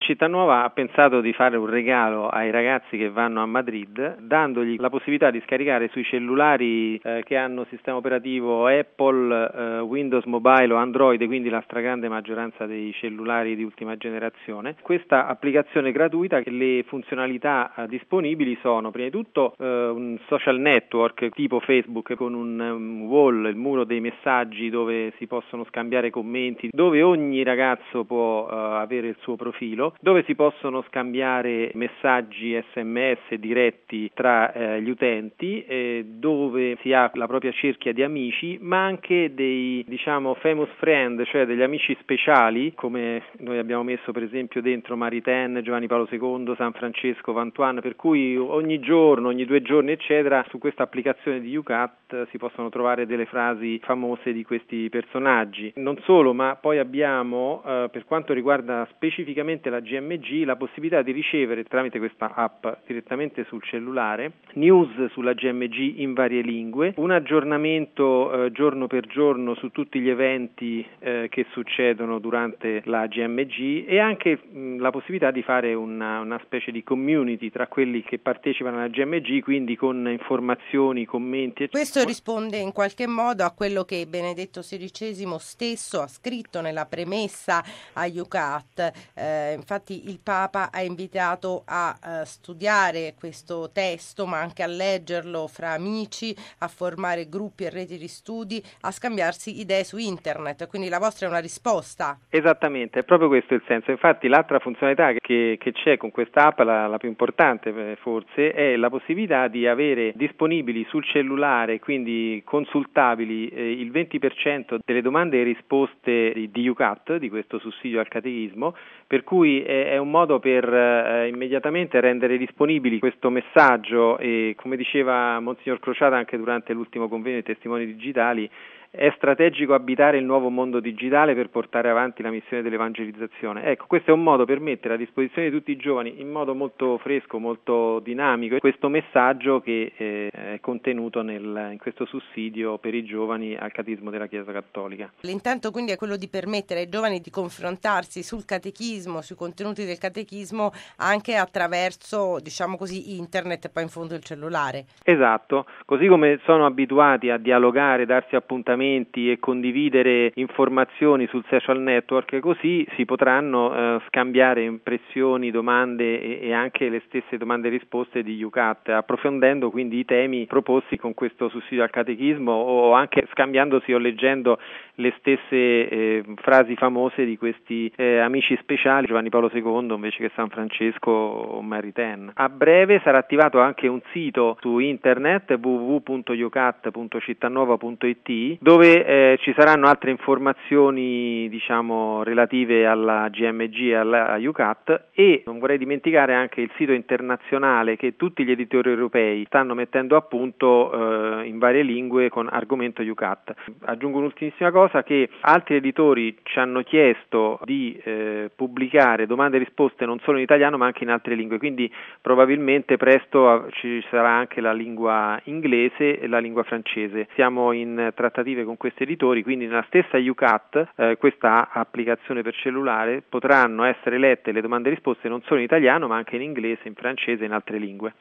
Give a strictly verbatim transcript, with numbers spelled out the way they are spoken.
Cittanuova ha pensato di fare un regalo ai ragazzi che vanno a Madrid, dandogli la possibilità di scaricare sui cellulari eh, che hanno sistema operativo Apple, eh, Windows Mobile o Android, quindi la stragrande maggioranza dei cellulari di ultima generazione, questa applicazione gratuita. Le funzionalità eh, disponibili sono prima di tutto eh, un social network tipo Facebook con un um, wall, il muro dei messaggi dove si possono scambiare commenti, dove ogni ragazzo può uh, avere il suo profilo, dove si possono scambiare messaggi sms diretti tra eh, gli utenti, eh, dove si ha la propria cerchia di amici, ma anche dei, diciamo, famous friend, cioè degli amici speciali, come noi abbiamo messo per esempio dentro Maritain, Giovanni Paolo secondo, San Francesco, Vantuan, per cui ogni giorno, ogni due giorni eccetera, su questa applicazione di YouCat si possono trovare delle frasi famose di questi personaggi. Non solo, ma poi abbiamo eh, per quanto riguarda specificamente la G M G la possibilità di ricevere tramite questa app direttamente sul cellulare news sulla G M G in varie lingue, un aggiornamento eh, giorno per giorno su tutti gli eventi eh, che succedono durante la G M G e anche mh, la possibilità di fare una, una specie di community tra quelli che partecipano alla G M G, quindi con informazioni, commenti eccetera. Questo risponde in qualche modo a quello che Benedetto sedicesimo stesso ha scritto nella premessa a YouCat. Eh, infatti il Papa ha invitato a uh, studiare questo testo, ma anche a leggerlo fra amici, a formare gruppi e reti di studi, a scambiarsi idee su internet. Quindi la vostra è una risposta. Esattamente, è proprio questo il senso. Infatti l'altra funzionalità che, che c'è con questa app, la, la più importante forse, è la possibilità di avere disponibili sul cellulare, quindi consultabili, eh, il venti per cento delle domande e risposte di, di YouCat, di questo sussidio al catechismo, per cui è, è un modo per eh, immediatamente rendere disponibili questo messaggio e, come diceva Monsignor Crociata anche durante l'ultimo convegno dei testimoni digitali, è strategico abitare il nuovo mondo digitale per portare avanti la missione dell'evangelizzazione. Ecco, questo è un modo per mettere a disposizione di tutti i giovani in modo molto fresco, molto dinamico, questo messaggio che eh, è contenuto nel, in questo sussidio per i giovani al catechismo della Chiesa Cattolica. L'intento quindi è quello di permettere ai giovani di confrontarsi sul catechismo, sui contenuti del catechismo anche attraverso, diciamo così, internet e poi in fondo il cellulare. Esatto, così come sono abituati a dialogare, darsi appuntamenti e condividere informazioni sul social network, così si potranno eh, scambiare impressioni, domande e, e anche le stesse domande e risposte di YouCat, approfondendo quindi i temi proposti con questo sussidio al catechismo o anche scambiandosi o leggendo le stesse eh, frasi famose di questi eh, amici speciali, Giovanni Paolo secondo invece che San Francesco o Maritain. A breve sarà attivato anche un sito su internet w w w punto youcat punto cittanuova punto i t dove eh, ci saranno altre informazioni, diciamo, relative alla G M G e alla YouCat, e non vorrei dimenticare anche il sito internazionale che tutti gli editori europei stanno mettendo a punto eh, in varie lingue con argomento YouCat. Aggiungo un'ultimissima cosa, che altri editori ci hanno chiesto di eh, pubblicare domande e risposte non solo in italiano ma anche in altre lingue, quindi probabilmente presto ci sarà anche la lingua inglese e la lingua francese. Siamo in trattative con questi editori, quindi nella stessa YouCat, eh, questa applicazione per cellulare, potranno essere lette le domande e risposte non solo in italiano ma anche in inglese, in francese e in altre lingue.